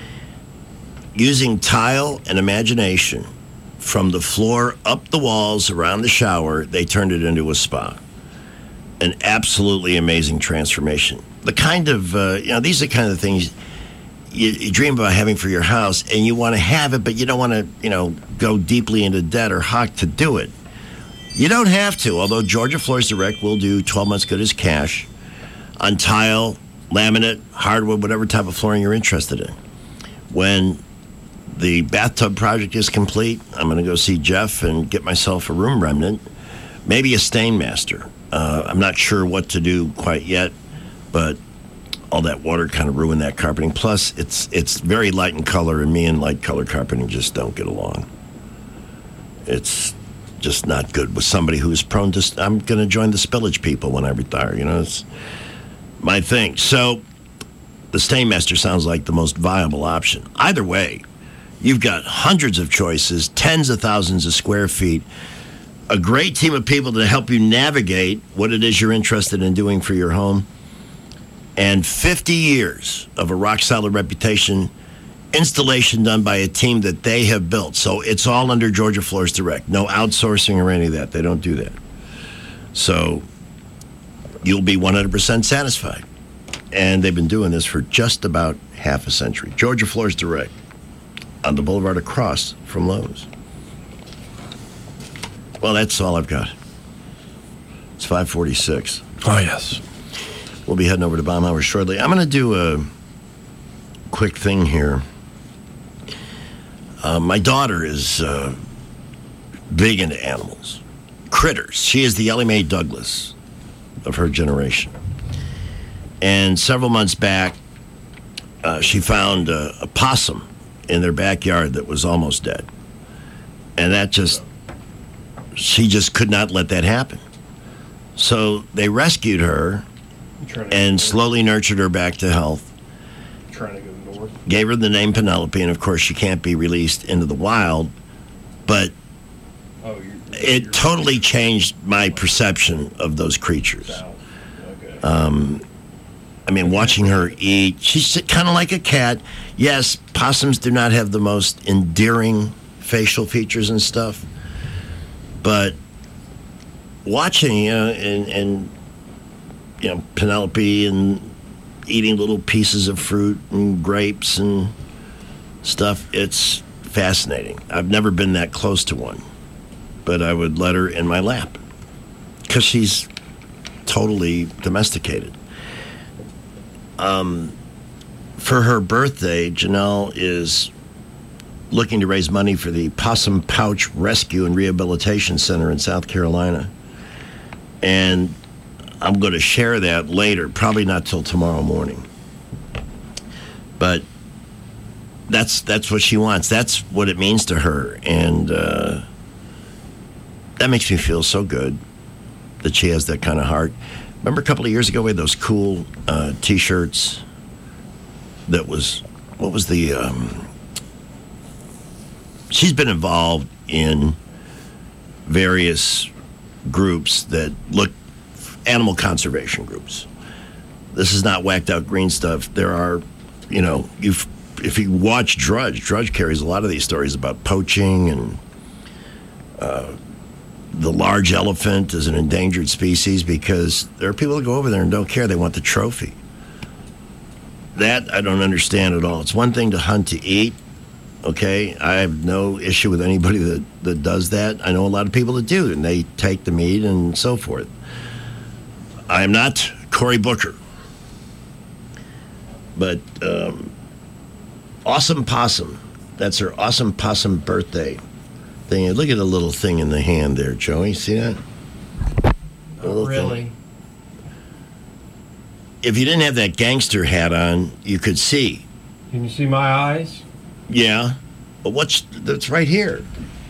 Using tile and imagination from the floor up the walls around the shower, they turned it into a spa. An absolutely amazing transformation. The kind of, these are the kind of things you dream about having for your house, and you want to have it, but you don't want to, go deeply into debt or hock to do it. You don't have to, although Georgia Floors Direct will do 12 months good as cash on tile, laminate, hardwood, whatever type of flooring you're interested in. When the bathtub project is complete, I'm going to go see Jeff and get myself a room remnant, maybe a stain master. I'm not sure what to do quite yet, but all that water kind of ruined that carpeting. Plus, it's very light in color, and me and light color carpeting just don't get along. It's just not good with somebody who's prone to... I'm going to join the spillage people when I retire. It's my thing. So the Stainmaster sounds like the most viable option. Either way, you've got hundreds of choices, tens of thousands of square feet, a great team of people to help you navigate what it is you're interested in doing for your home, and 50 years of a rock-solid reputation, installation done by a team that they have built. So it's all under Georgia Floors Direct. No outsourcing or any of that. They don't do that. So you'll be 100% satisfied. And they've been doing this for just about half a century. Georgia Floors Direct on the boulevard across from Lowe's. Well, that's all I've got. It's 5:46. Oh, yes. We'll be heading over to Baumhauer shortly. I'm going to do a quick thing here. My daughter is big into animals. Critters. She is the Ellie Mae Douglas of her generation. And several months back, she found a possum in their backyard that was almost dead. And she just could not let that happen. So they rescued her and slowly nurtured her back to health. Trying to go north. Gave her the name Penelope, and of course she can't be released into the wild, but it totally changed my perception of those creatures. I mean, watching her eat, she's kind of like a cat. Yes, possums do not have the most endearing facial features and stuff, but watching, and Penelope and eating little pieces of fruit and grapes and stuff, it's fascinating. I've never been that close to one, but I would let her in my lap because she's totally domesticated. For her birthday, Janelle is looking to raise money for the Possum Pouch Rescue and Rehabilitation Center in South Carolina. And I'm going to share that later, probably not till tomorrow morning. But that's what she wants. That's what it means to her. And that makes me feel so good that she has that kind of heart. Remember a couple of years ago we had those cool T-shirts that was, what was the, she's been involved in various groups that look, animal conservation groups. This is not whacked out green stuff. There are, if you watch Drudge carries a lot of these stories about poaching and the large elephant is an endangered species because there are people that go over there and don't care. They want the trophy. That I don't understand at all. It's one thing to hunt to eat, okay? I have no issue with anybody that does that. I know a lot of people that do, and they take the meat and so forth. I am not Cory Booker. But Awesome Possum, that's her Awesome Possum birthday thing. Look at the little thing in the hand there, Joey. See that? Not really. Thing. If you didn't have that gangster hat on, you could see. Can you see my eyes? Yeah. But that's right here.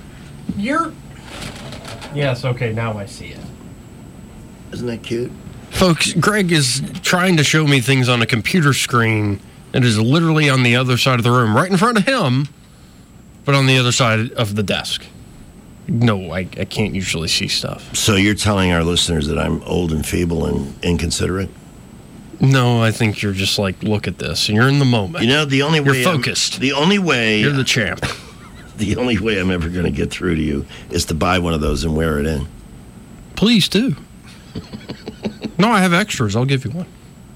Yes, okay, now I see it. Isn't that cute? Folks, Greg is trying to show me things on a computer screen that is literally on the other side of the room, right in front of him, but on the other side of the desk. No, I can't usually see stuff. So you're telling our listeners that I'm old and feeble and inconsiderate? No, I think you're just like, look at this, and you're in the moment. The only way... You're focused. The only way... You're the champ. The only way I'm ever going to get through to you is to buy one of those and wear it in. Please do. No, I have extras. I'll give you one.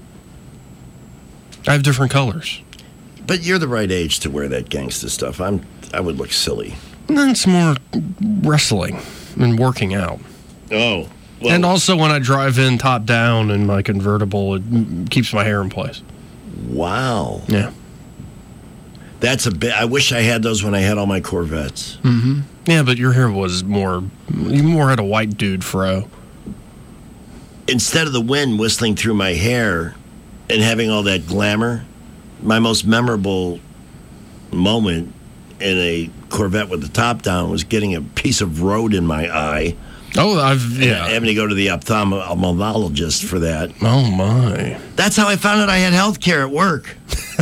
I have different colors. But you're the right age to wear that gangsta stuff. I would look silly. And then it's more wrestling and working out. Oh. Well, and also when I drive in top down in my convertible, it keeps my hair in place. Wow. Yeah. That's a bit. I wish I had those when I had all my Corvettes. Mm-hmm. Yeah, but your hair was you more had a white dude fro. Instead of the wind whistling through my hair and having all that glamour, my most memorable moment in a Corvette with the top down was getting a piece of road in my eye. Oh, having to go to the ophthalmologist for that. Oh, my. That's how I found out I had health care at work.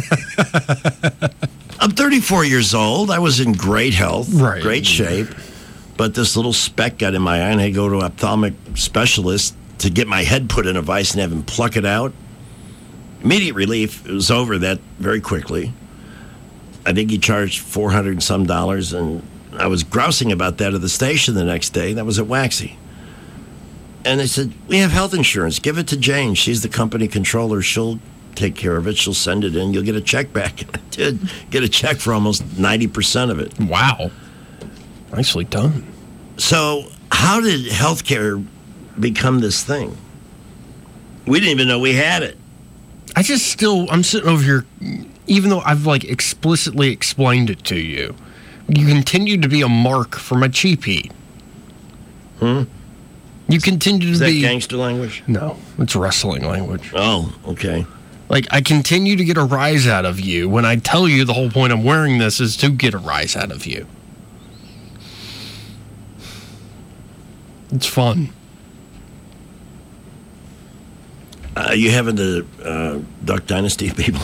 I'm 34 years old. I was in great health, great shape. But this little speck got in my eye, and I had to go to an ophthalmic specialist to get my head put in a vise and have him pluck it out. Immediate relief. It was over that very quickly. I think he charged $400 and some, and I was grousing about that at the station the next day. That was at Waxy. And they said, we have health insurance. Give it to Jane. She's the company controller. She'll take care of it. She'll send it in. You'll get a check back. And I did get a check for almost 90% of it. Wow. Nicely done. So how did healthcare become this thing? We didn't even know we had it. I'm sitting over here, even though I've explicitly explained it to you. You continue to be a mark for my cheap heat. You continue to be... Is that gangster language? No, it's wrestling language. Oh, okay. Like, I continue to get a rise out of you when I tell you the whole point of wearing this is to get a rise out of you. It's fun. You having the Duck Dynasty people?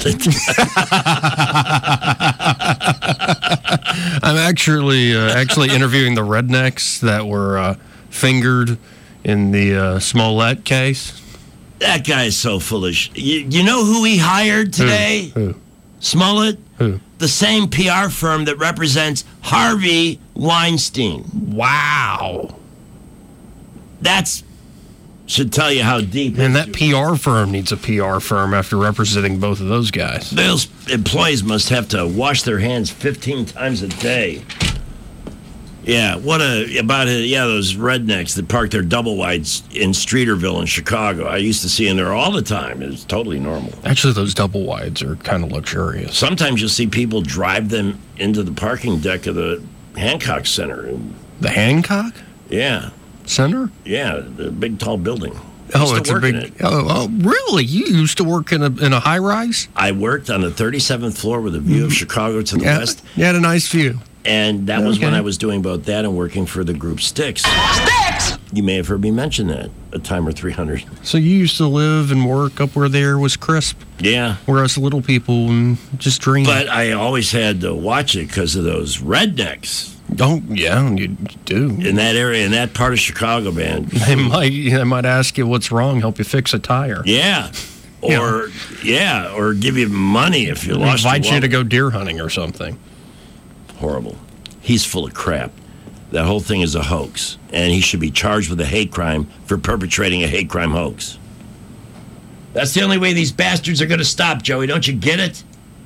I'm actually interviewing the rednecks that were fingered in the Smollett case. That guy is so foolish. You know who he hired today? Who? Smollett? Who? The same PR firm that represents Harvey Weinstein. Wow. That's should tell you how deep. And that PR firm needs a PR firm after representing both of those guys. Those employees must have to wash their hands 15 times a day. Yeah, those rednecks that park their double wides in Streeterville in Chicago. I used to see them there all the time. It's totally normal. Actually, those double wides are kind of luxurious. Sometimes you'll see people drive them into the parking deck of the Hancock Center. The Hancock? Yeah. Center? Yeah, the big tall building. Oh, it's a big. Oh, really? You used to work in a high rise? I worked on the 37th floor with a view of Chicago to the west. You had a nice view. And that was when I was doing both that and working for the group Styx. Styx! You may have heard me mention that a time or 300. So you used to live and work up where there was crisp? Yeah. Where us little people just dream. But I always had to watch it because of those rednecks. Oh, yeah, you do. In that area, in that part of Chicago, man. They might ask you what's wrong, help you fix a tire. Yeah. Or give you money if you lost your invite you to go deer hunting or something. Horrible. He's full of crap. That whole thing is a hoax, and he should be charged with a hate crime for perpetrating a hate crime hoax. That's the only way these bastards are going to stop, Joey. Don't you get it?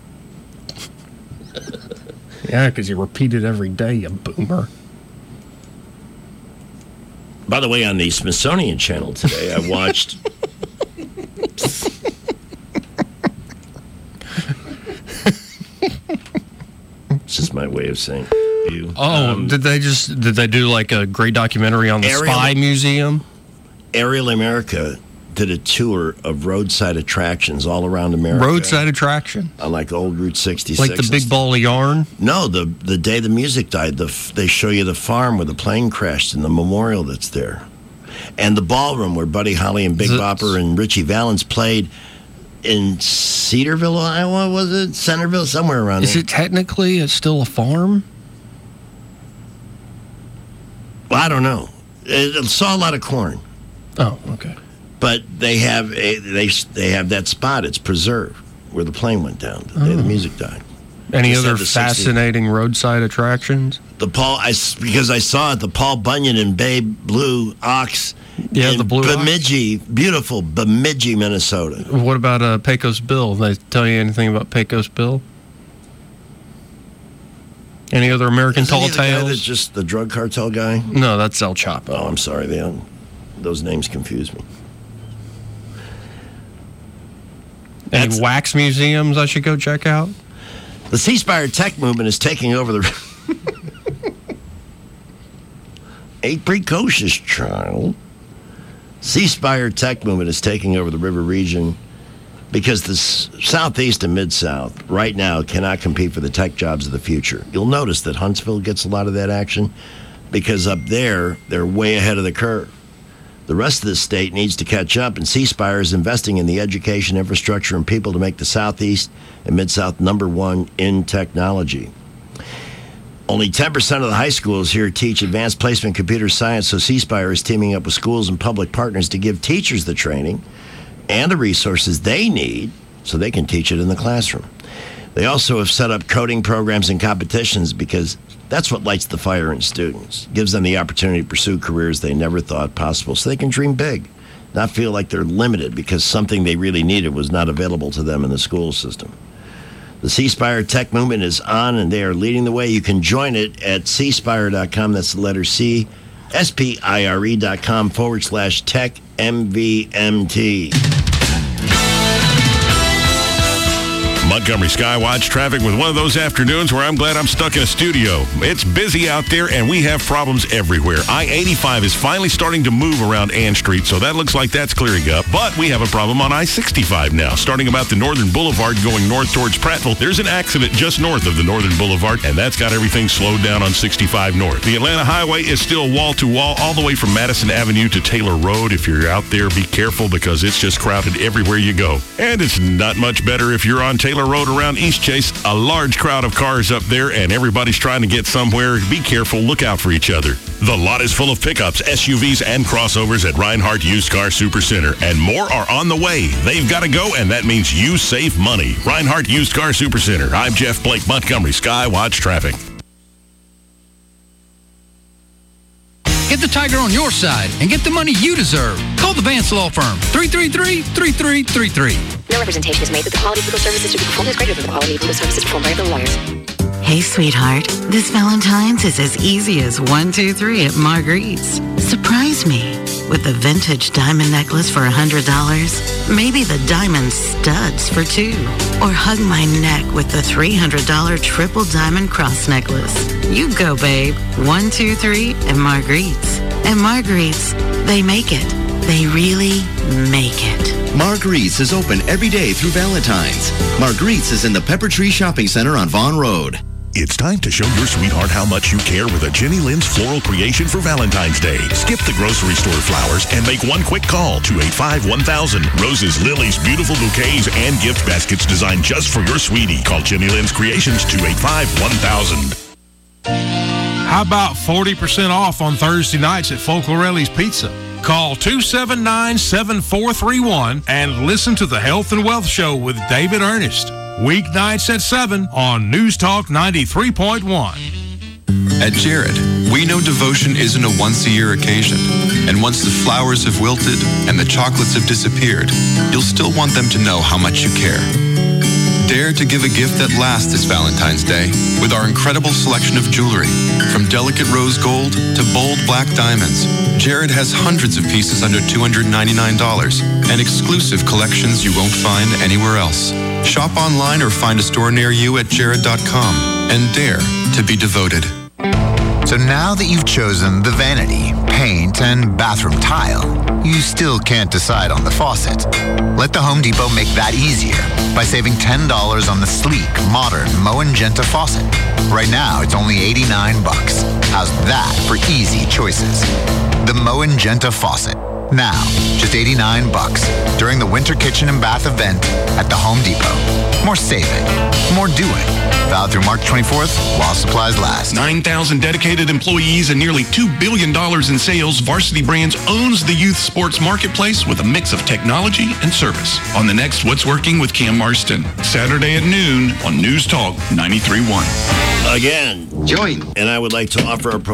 Yeah, because you repeat it every day, you boomer. By the way, on the Smithsonian Channel today, I watched... It's just my way of saying you. Oh, did they do like a great documentary on the Spy Museum? Aerial America did a tour of roadside attractions all around America. Roadside attraction? On like old Route 66. Like the big ball of yarn? No, the day the music died, they show you the farm where the plane crashed and the memorial that's there. And the ballroom where Buddy Holly and Big Bopper and Richie Valens played in Cedarville, Iowa, was it? Centerville, somewhere around there. Is it technically still a farm? Well, I don't know. It saw a lot of corn. Oh, okay. But they have that spot. It's preserved where the plane went down the day the music died. Any other fascinating roadside attractions? Because I saw it, the Paul Bunyan and Babe Blue Ox. Yeah, the Blue Bemidji, beautiful Bemidji, Minnesota. What about Pecos Bill? Did they tell you anything about Pecos Bill? Any other American Isn't tall he the guy tales? that's just the drug cartel guy? No, that's El Chapo. Oh, I'm sorry. Those names confuse me. Any wax museums I should go check out? The C-Spire tech movement is taking over the... A precocious child. C-Spire tech movement is taking over the river region because the Southeast and Mid-South right now cannot compete for the tech jobs of the future. You'll notice that Huntsville gets a lot of that action because up there, they're way ahead of the curve. The rest of the state needs to catch up, and C-Spire is investing in the education, infrastructure, and people to make the Southeast and Mid-South #1 in technology. Only 10% of the high schools here teach advanced placement computer science, so C-Spire is teaming up with schools and public partners to give teachers the training and the resources they need so they can teach it in the classroom. They also have set up coding programs and competitions because that's what lights the fire in students, gives them the opportunity to pursue careers they never thought possible so they can dream big, not feel like they're limited because something they really needed was not available to them in the school system. The C-Spire Tech Movement is on, and they are leading the way. You can join it at cspire.com. That's the letter C, SPIRE.com/tech MVMT. Montgomery Skywatch traffic with one of those afternoons where I'm glad I'm stuck in a studio. It's busy out there, and we have problems everywhere. I-85 is finally starting to move around Ann Street, so that looks like that's clearing up. But we have a problem on I-65 now. Starting about the Northern Boulevard going north towards Prattville, there's an accident just north of the Northern Boulevard, and that's got everything slowed down on 65 North. The Atlanta Highway is still wall-to-wall all the way from Madison Avenue to Taylor Road. If you're out there, be careful because it's just crowded everywhere you go. And it's not much better if you're on Taylor Road around East Chase. A large crowd of cars up there, and everybody's trying to get somewhere. Be careful. Look out for each other. The lot is full of pickups, SUVs, and crossovers at Reinhardt Used Car Supercenter, and more are on the way. They've got to go, and that means you save money. Reinhardt Used Car Supercenter. I'm Jeff Blake, Montgomery Skywatch Traffic. Get the Tiger on your side and get the money you deserve. Call the Vance Law Firm, 333-3333. No representation is made that the quality of legal services to be performed is greater than the quality of legal services performed by other lawyers. Hey, sweetheart, this Valentine's is as easy as 1, 2, 3 at Marguerite's. Surprise me with a vintage diamond necklace for $100, maybe the diamond studs for $2, or hug my neck with the $300 triple diamond cross necklace. You go, babe. 1, 2, 3 at Marguerite's. At Marguerite's, they make it. They really make it. Marguerite's is open every day through Valentine's. Marguerite's is in the Pepper Tree Shopping Center on Vaughn Road. It's time to show your sweetheart how much you care with a Jenny Lynn's floral creation for Valentine's Day. Skip the grocery store flowers and make one quick call, 285-1000. Roses, lilies, beautiful bouquets, and gift baskets designed just for your sweetie. Call Jenny Lynn's Creations, 285-1000. How about 40% off on Thursday nights at Folklorelli's Pizza? Call 279-7431 and listen to the Health and Wealth Show with David Ernest. Weeknights at 7 on News Talk 93.1. At Jared, we know devotion isn't a once-a-year occasion. And once the flowers have wilted and the chocolates have disappeared, you'll still want them to know how much you care. Dare to give a gift that lasts this Valentine's Day with our incredible selection of jewelry. From delicate rose gold to bold black diamonds, Jared has hundreds of pieces under $299 and exclusive collections you won't find anywhere else. Shop online or find a store near you at jared.com and dare to be devoted. So now that you've chosen the vanity, paint, and bathroom tile, you still can't decide on the faucet. Let the Home Depot make that easier by saving $10 on the sleek, modern Moen Genta faucet. Right now, it's only $89. How's that for easy choices? The Moen Genta faucet. Now, just $89 during the Winter Kitchen and Bath event at the Home Depot. More saving, more doing. Valid through March 24th while supplies last. 9,000 dedicated employees and nearly $2 billion in sales, Varsity Brands owns the youth sports marketplace with a mix of technology and service. On the next What's Working with Cam Marston, Saturday at noon on News Talk 93.1. Again, join. And I would like to offer a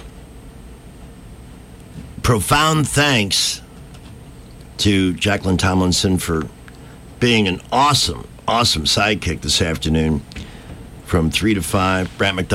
profound thanks to Jacqueline Tomlinson for being an awesome sidekick this afternoon from 3 to 5. Brant McDonald.